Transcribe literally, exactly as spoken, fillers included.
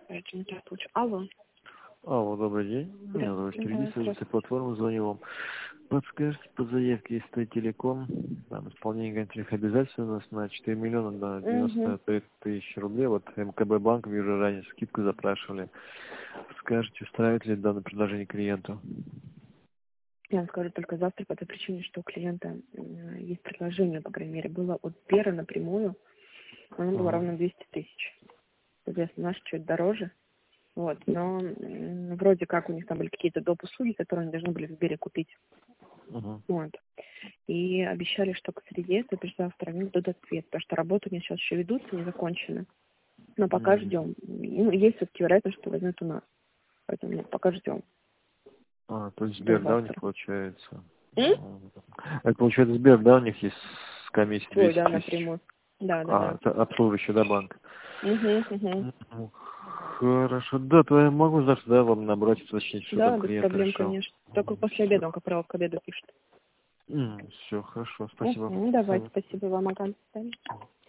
Поэтому так лучше. Алло. Алло, добрый день. Меня зовут Сергей, с платформы звоню вам. Подскажите, по заявке из Телеком, там исполнение грантовых обязательств у нас на четыре миллиона на девяносто три тысячи рублей. Вот МКБ банк, вижу, ранее скидку запрашивали. Скажите, устраивает ли данное предложение клиенту? Я вам скажу только завтра по той причине, что у клиента э, есть предложение, по крайней мере, было от Сбера напрямую, оно было Ага. равно двести тысяч. Соответственно, наш чуть дороже. Вот, но м, вроде как у них там были какие-то доп. Услуги, которые они должны были в Сбере купить. Ага. Вот. И обещали, что к среде, то есть завтра они дадут ответ, потому что работы у них сейчас еще ведутся, не закончены. Но пока М. ждем. Ну, есть все-таки вероятность, что возьмет у нас. Поэтому ну, пока ждем. А, то есть До Сбер, да, у них завтра. получается? М? Это получается Сбер, да, у них есть с комиссией Свой, двести да, тысяч? напрямую. Да, да, А, да. это обслуживающий, да, банк? Угу, угу. Ну, хорошо, да, то я могу завтра, да, вам набрать, уточнить, что там Да, без клиент проблем, решил. конечно. Только после обеда, он, как правило, к обеду пишет. Все, хорошо, спасибо. Угу, давайте, Всё. спасибо вам, Аган.